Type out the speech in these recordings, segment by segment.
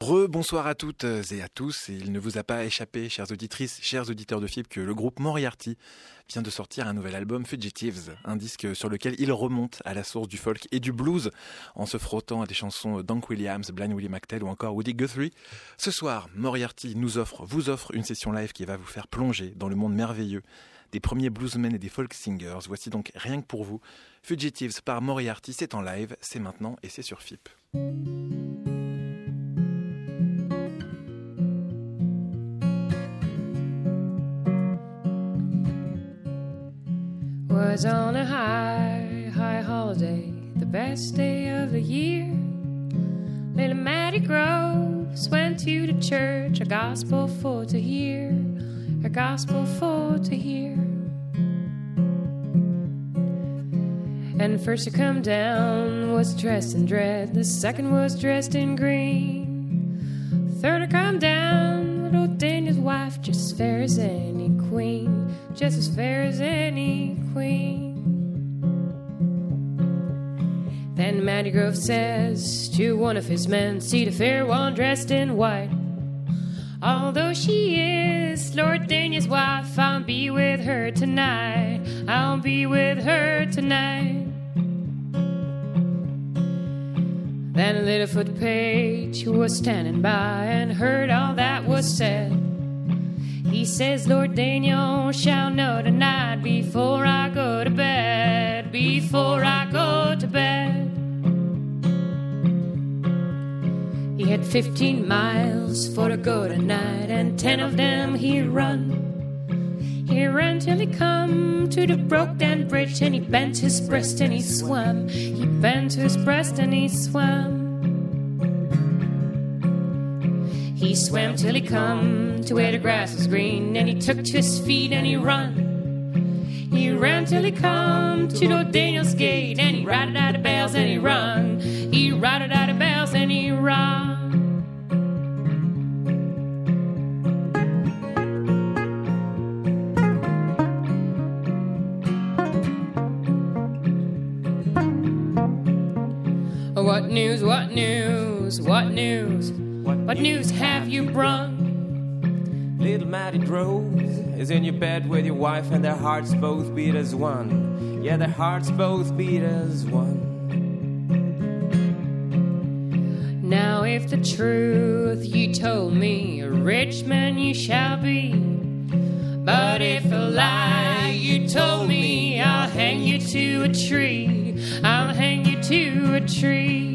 Bonsoir à toutes et à tous. Et il ne vous a pas échappé, chères auditrices, chers auditeurs de FIP, que le groupe Moriarty vient de sortir un nouvel album, Fugitives, un disque sur lequel il remonte à la source du folk et du blues en se frottant à des chansons d'Hank Williams, Blind Willie McTell ou encore Woody Guthrie. Ce soir, Moriarty vous offre une session live qui va vous faire plonger dans le monde merveilleux des premiers bluesmen et des folk singers. Voici donc rien que pour vous, Fugitives par Moriarty, c'est en live, c'est maintenant et c'est sur FIP. Was on a high holiday, the best day of the year. Little Mattie Groves went to the church, a gospel for to hear, a gospel for to hear. And the first to come down was dressed in red, the second was dressed in green. The third to come down, little Daniel's wife, just as fair as any queen, just as fair as any queen. Then Mattie Grove says to one of his men, see the fair one dressed in white. Although she is Lord Daniel's wife, I'll be with her tonight, I'll be with her tonight. Then a Littlefoot page who was standing by and heard all that was said, he says, Lord Daniel shall know tonight before I go to bed, before I go to bed. He had 15 miles for to go tonight, and 10 of them he run. He ran till he come to the broke down bridge, and he bent his breast and he swam. He bent his breast and he swam. He swam till he come to where the grass was green, and he took to his feet and he run. He ran till he come to Lord Daniel's gate, and he rided out the bells and he rung. He rided out the bells and he rung. What news, what news, what news? What news have you brung? Little Mattie Groves is in your bed with your wife, and their hearts both beat as one. Yeah, their hearts both beat as one. Now if the truth you told me, a rich man you shall be. But if a lie you told me, I'll hang you to a tree, I'll hang you to a tree.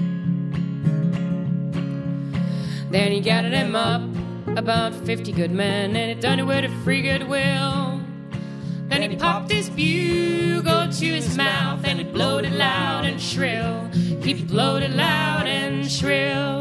Then he gathered them up, about 50 good men, and he done it with a free good will. Then he popped his bugle to his mouth, and he blowed it loud and shrill. He blowed it loud and shrill.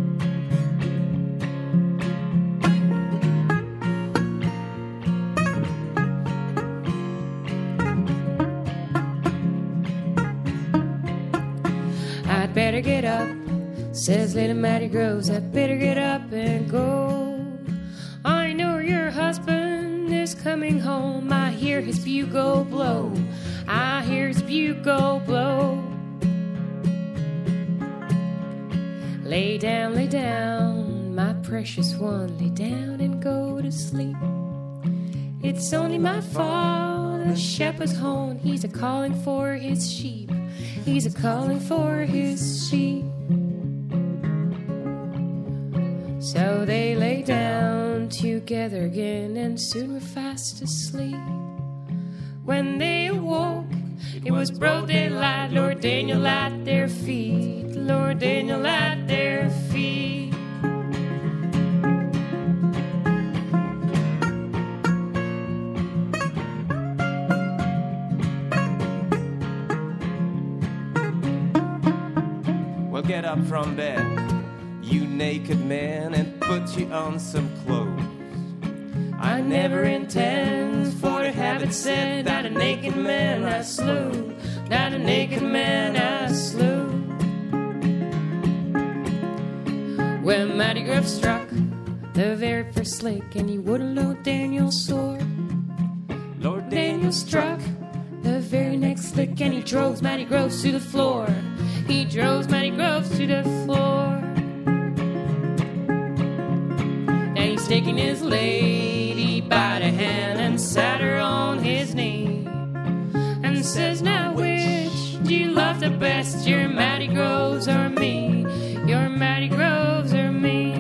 I'd better get up, says little Mattie Groves, I'd better get up and go. I know your husband is coming home, I hear his bugle blow, I hear his bugle blow. Lay down, my precious one, lay down and go to sleep. It's only my fault, the shepherd's home, he's a-calling for his sheep, he's a-calling for his sheep. So they lay down together again, and soon were fast asleep. When they awoke, it was broad daylight, Lord Daniel at their feet, Lord Daniel at their feet. Well, get up from bed, you naked man, and put you on some clothes. I never intend for to have it said that a naked man I slew, that a naked man I slew. When Mattie Grove struck the very first lick, and he wouldn't load Daniel's sword, Lord Daniel struck the very next lick, and he drove Mattie Groves to the floor. He drove Mattie Groves to the floor. taking his lady by the hand and sat her on his knee and says, now which do you love the best, your Matty Groves or me, your Matty Groves or me?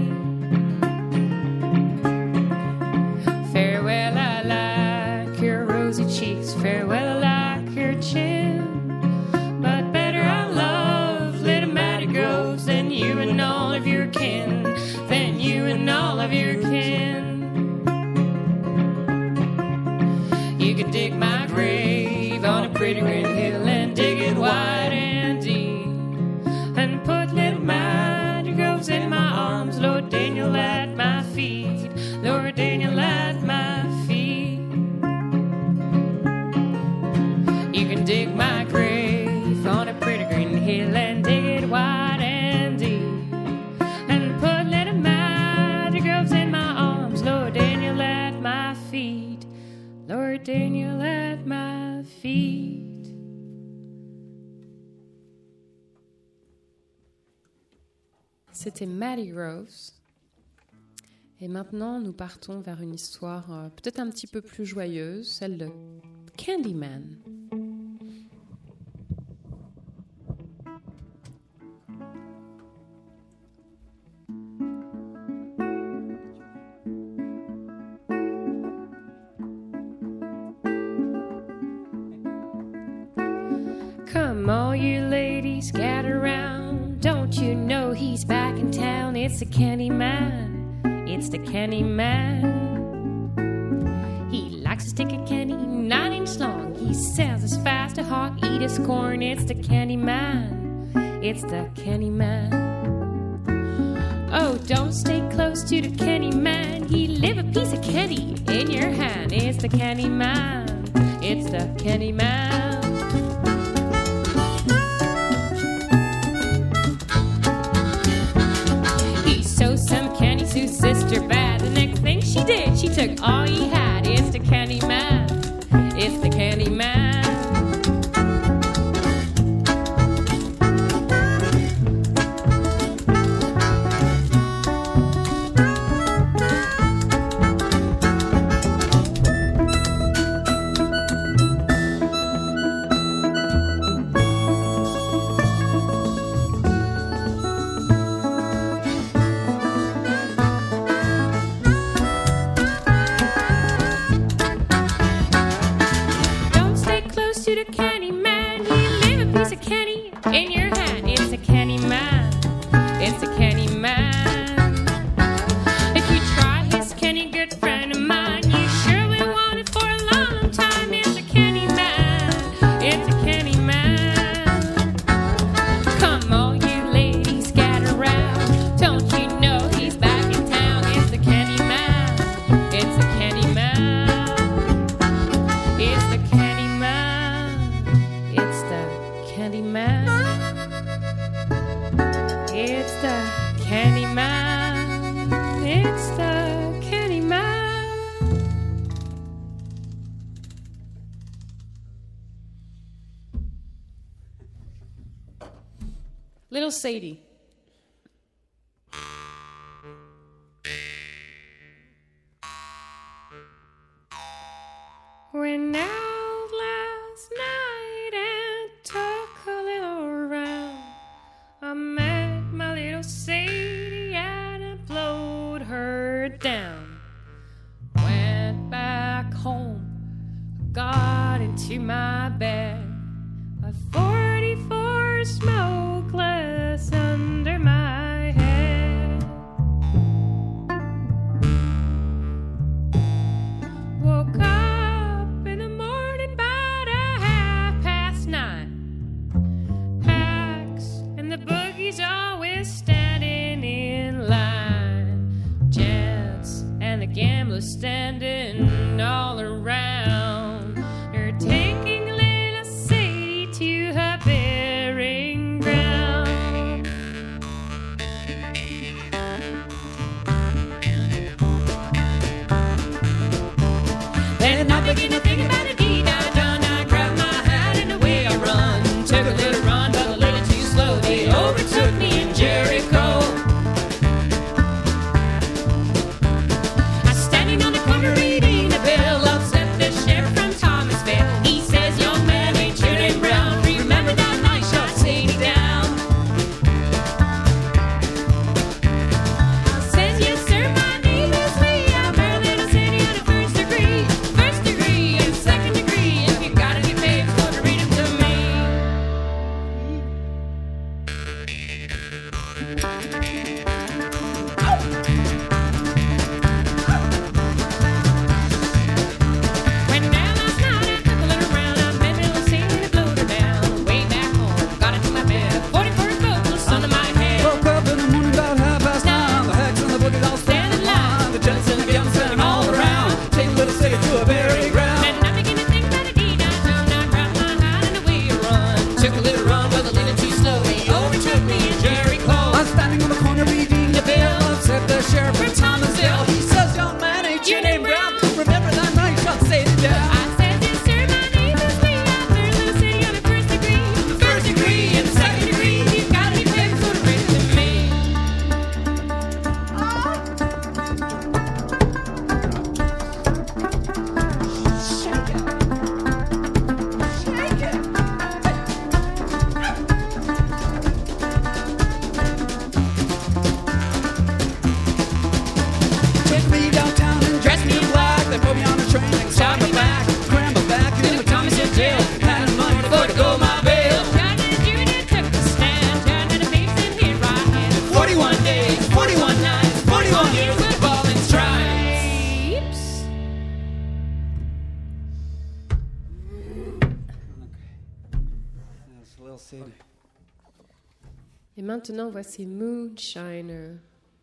Farewell, I like your rosy cheeks, farewell, I like your chin, but better I love little Matty Groves than you and all of your kin, than you and all of your kin. You could dig my grave on a pretty green hill and dig it wide and deep and put little Matty Groves in my arms, Lord Daniel at my feet, Lord Daniel at my feet. You can dig my grave on a pretty green hill and dig it wide and deep and put little Matty Groves in my arms, Lord Daniel at my feet, Lord Daniel at my feet. C'était Matty Groves. Et maintenant, nous partons vers une histoire peut-être un petit peu plus joyeuse, celle de Candyman. Come all you ladies, gather round. Don't you know he's back in town? It's the Candyman, it's the Candyman. He likes to stick a candy 9 inch long. He sells as fast a hawk, eat his corn. It's the Candyman, it's the Candyman. Oh, don't stay close to the Candyman. He live a piece of candy in your hand. It's the Candyman, it's the Candyman. Sue's sister bad. The next thing she did, she took all he had. It's the Candyman, it's the Candyman. Little Sadie. Went out last night and took a little round. I met my little Sadie and it blowed her down. Went back home, got into my bed. A 44 smokeless under my head. Woke up in the morning about 9:30. Axe and the boogies always standing in line. Gents and the gamblers standing all around. They're taking little Sadie to her burying Et maintenant, voici Moonshiner.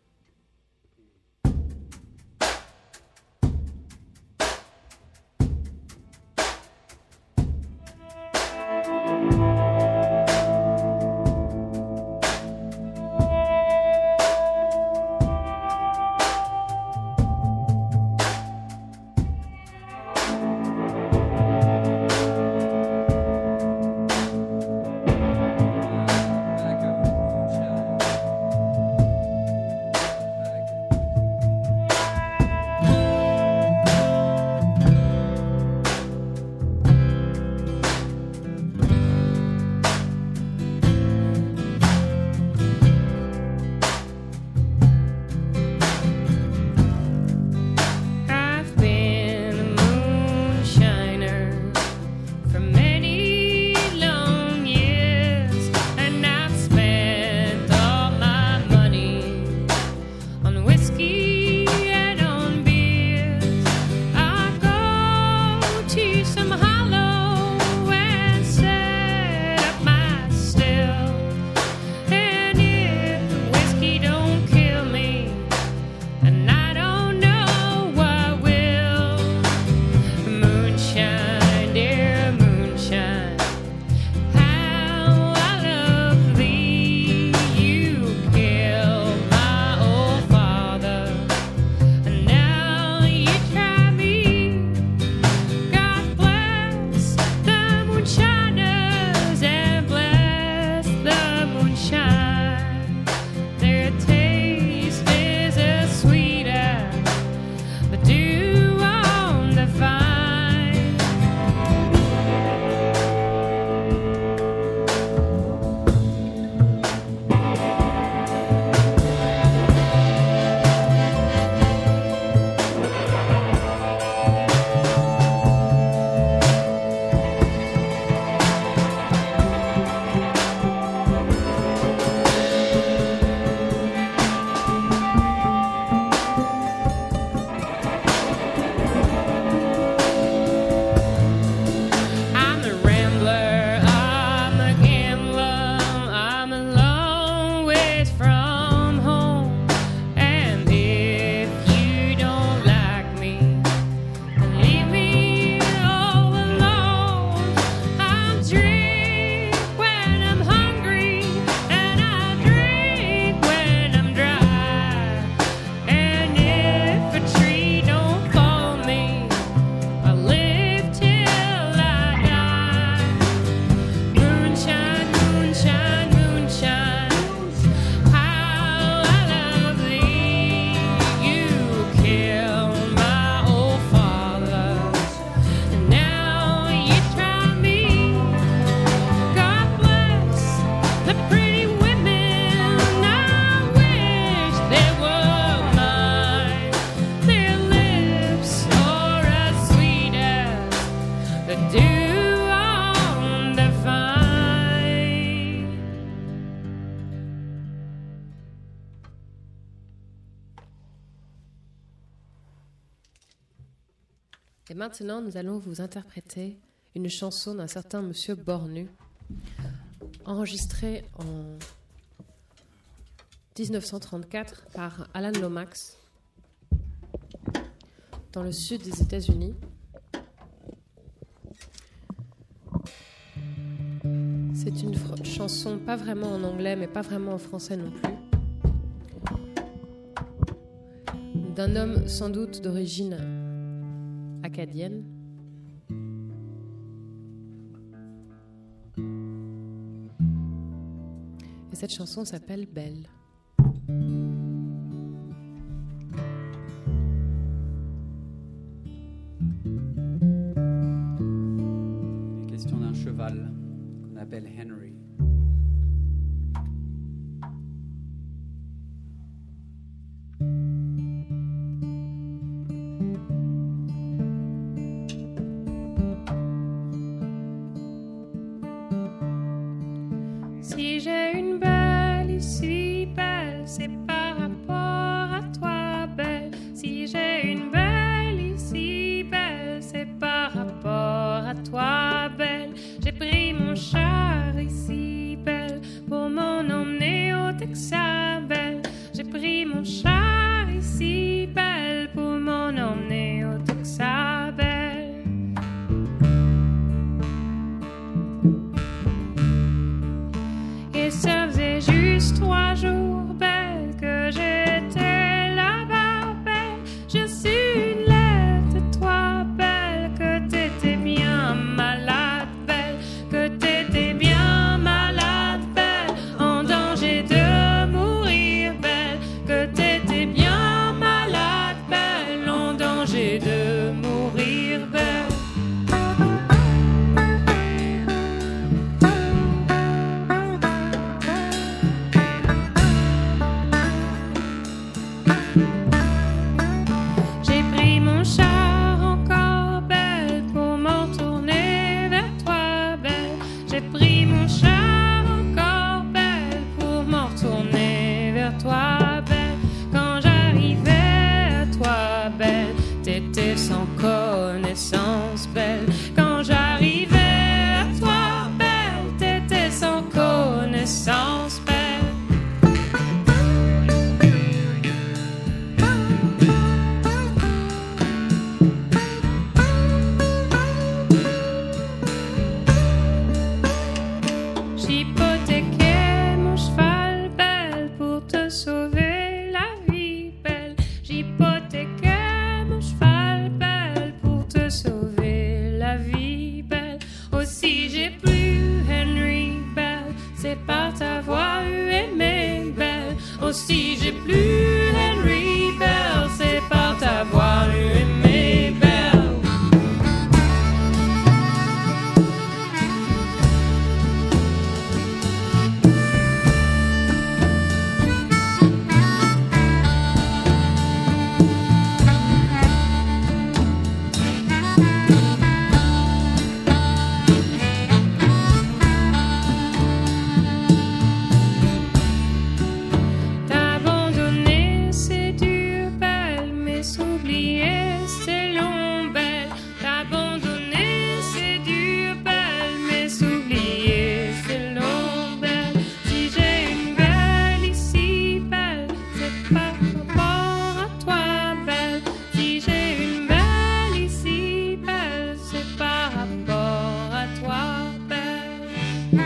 Et maintenant, nous allons vous interpréter une chanson d'un certain Monsieur Bornu, enregistrée en 1934 par Alan Lomax dans le sud des États-Unis. C'est une chanson pas vraiment en anglais, mais pas vraiment en français non plus, d'un homme sans doute d'origine acadienne. Et cette chanson s'appelle Belle. Il est question d'un cheval qu'on appelle Henry. Si j'ai une belle ici, belle, c'est par rapport à toi, belle. Si j'ai une belle ici, belle, c'est par rapport à toi, belle. J'ai pris mon char ici. J'ai pris mon char encore belle pour m'en tourner vers toi belle. J'ai pris mon char encore belle pour m'en retourner vers toi belle. Quand j'arrivais à toi belle, t'étais sans connaissance belle. Quand j'arrivais à toi belle, t'étais sans connaissance belle. J'hypothéquais mon cheval belle pour te sauver la vie belle. J'hypothéquais mon cheval belle pour te sauver la vie belle. Aussi j'ai plus Henry belle, c'est par t'avoir eu aimé belle. Aussi j'ai plus Henry belle, c'est par t'avoir eu aimé belle. T'abandonner c'est dur belle, mais s'oublier c'est long belle. T'abandonner c'est dur belle, mais s'oublier c'est long belle. Si j'ai une belle ici belle, c'est par rapport à toi belle. Si j'ai une belle ici belle, c'est par rapport à toi belle.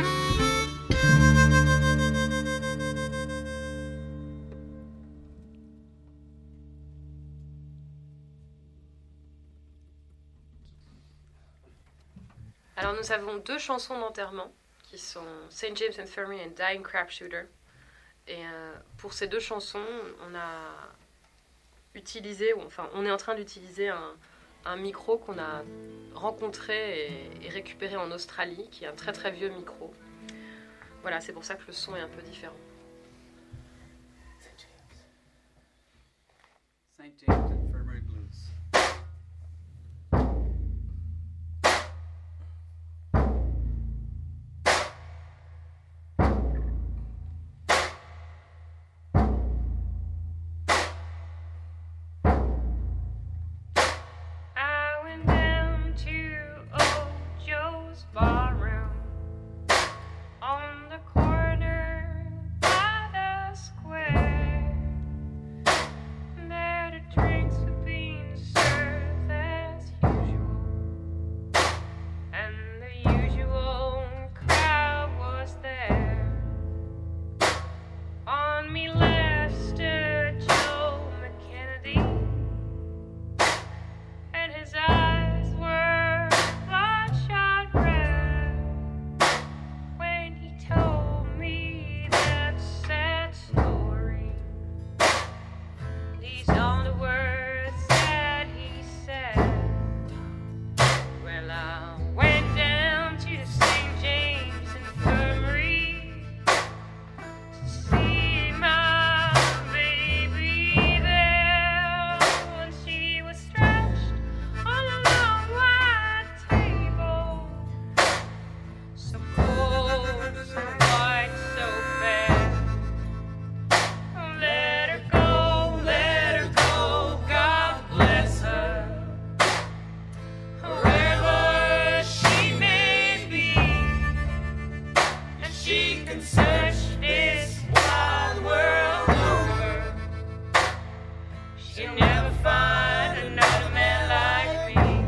Alors nous avons deux chansons d'enterrement qui sont St. James Infirmary et Dying Crap Shooter. Et pour ces deux chansons, on a utilisé, ou enfin on est en train d'utiliser un micro qu'on a rencontré et récupéré en Australie, qui est un très très vieux micro. Voilà, c'est pour ça que le son est un peu différent. St. James Infirmary Blues. I went down to old Joe's barroom on the corner by the square. There the drinks were being served as usual, and the usual crowd was there. On me left stood Joe McKennedy, and his eyes were bloodshot red when he told me that sad story. These are the words that he said. Well, I went down to the St. James Infirmary to see my baby there, and she was stretched on a long white table, so cold, so white, so fair. Let her go, God bless her, wherever she may be, and she can search this wide world over. She'll never find another man like me.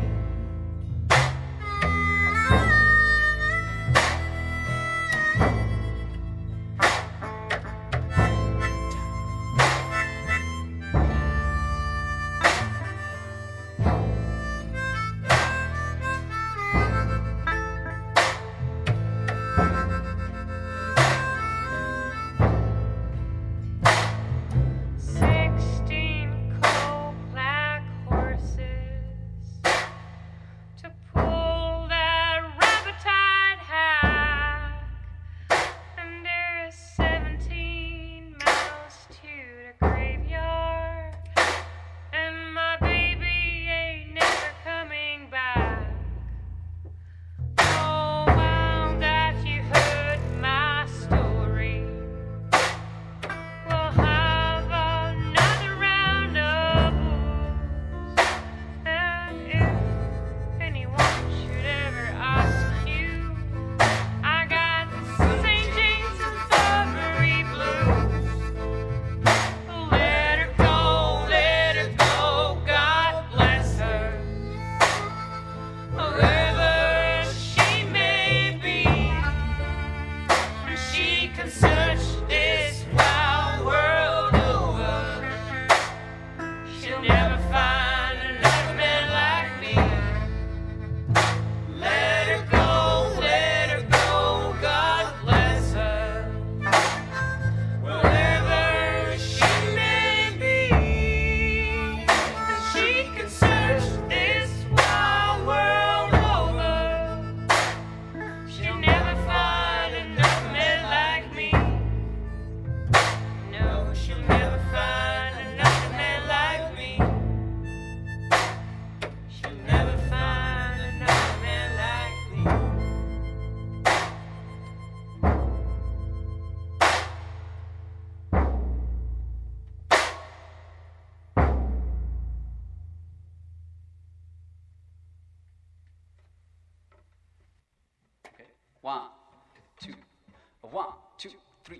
1, 2, 1, 2, 3.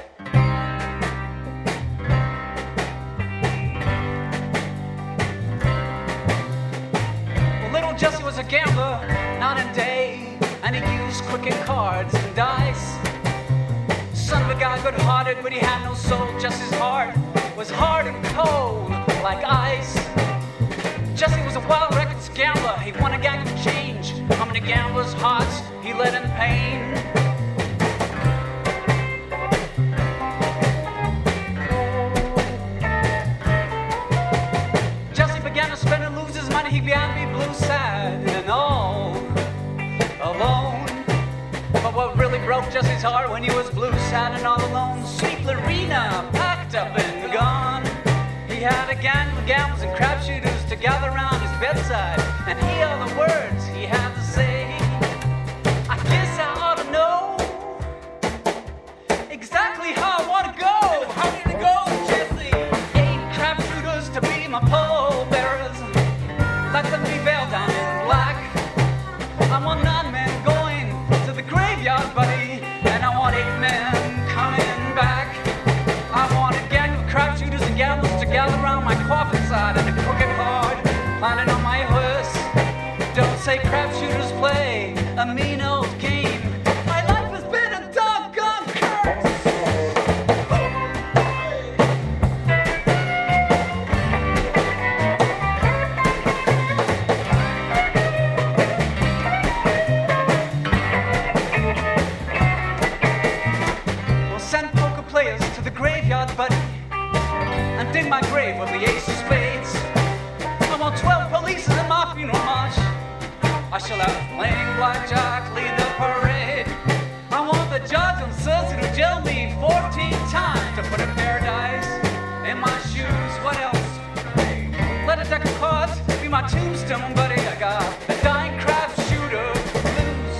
Well, little Jesse was a gambler, night and day, and he used cricket cards and dice. Son of a guy, good-hearted, but he had no soul. Jesse's heart was hard and cold like ice. Jesse was a wild, reckless gambler. He won a gang of change. How many gamblers' hearts he let in pain? Jesse began to spend and lose his money. He began to be blue, sad, and all alone. But what really broke Jesse's heart when he was blue, sad, and all alone? Sweet Lorena, packed up and gone. He had a gang of gamblers and crap shooters to gather around his bedside and hear the words he had to say. I guess I ought to know exactly how I want to go. How did it go, Jesse? 8 crap shooters to be my pallbearers. Let them be veiled down in black. I want 9 men going to the graveyard, buddy, and I want 8 men coming back. I want a gang of crap shooters and gamblers to gather around my coffin side and a crooked card planted on my hearse. Don't say crap shooters play a mean old game. My life has been a doggone curse. Well, send poker players to the graveyard, buddy, and dig my grave with the ace of spades. I want 12 police in my funeral march. I shall have playing blackjack lead the parade. I want the judge and Cersei to jail me 14 times to put a paradise in my shoes. What else? Let a deck of cards be my tombstone, buddy. I got a dying crap shooter blues.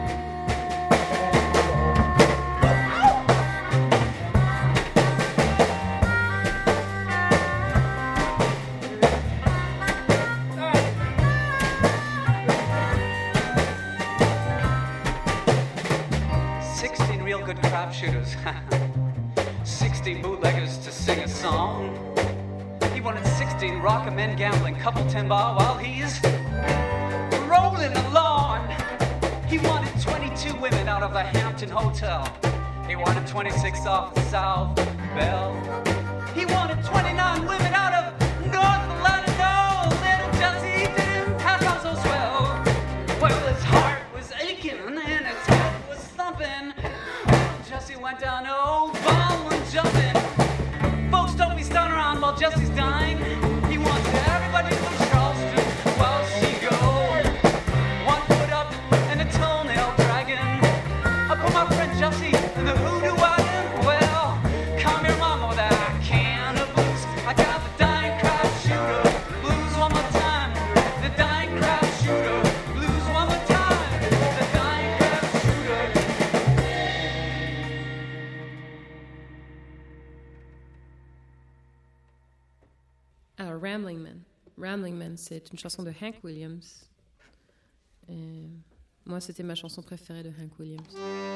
Good crap shooters, 16 bootleggers to sing a song. He wanted 16 rocker men gambling couple 10 bar while he's rolling along. He wanted 22 women out of the Hampton Hotel. He wanted 26 off the South Bell. He wanted 29 women out of North Atlanta. No, little Jesse didn't pass out so swell. Well, his heart was aching and his head was thumping. Jesse went down, oh, ball and jumping. Folks, don't be standing around while Jesse's dying. He wants everybody from Charleston while she goes. 1 foot up and a toenail dragging. I put my friend Jesse in the hoodoo wagon. Well, come here, mama, with that can of booze. I got the dying crap shooter blues one more time. The dying crap shooter blues one more time. The dying crap shooter. Alors, Rambling Man. Rambling Man, c'est une chanson de Hank Williams. Et moi, c'était ma chanson préférée de Hank Williams.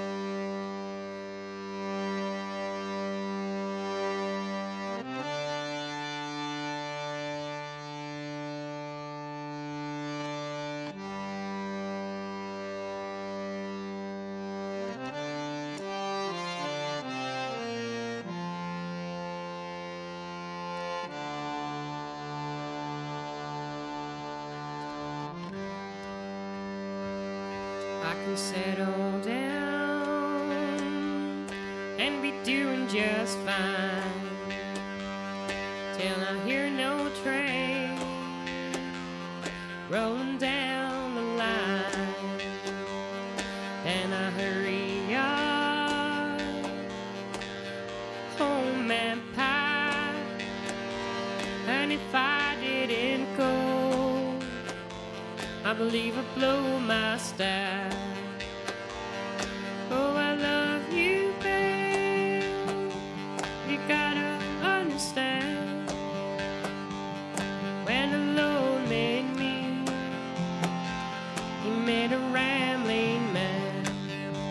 I can settle down and be doing just fine till I hear no train rolling down the line. Then I hurry up home and pack, and if I didn't go, I believe I'd blow my stack. Oh, I love you, babe. You gotta understand. When the Lord made me, He made a rambling man.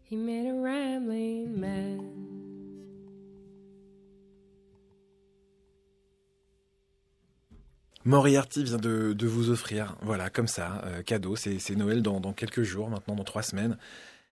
he met a rambling man. Moriarty vient de vous offrir, voilà, comme ça, cadeau, c'est Noël dans quelques jours, maintenant dans 3 semaines.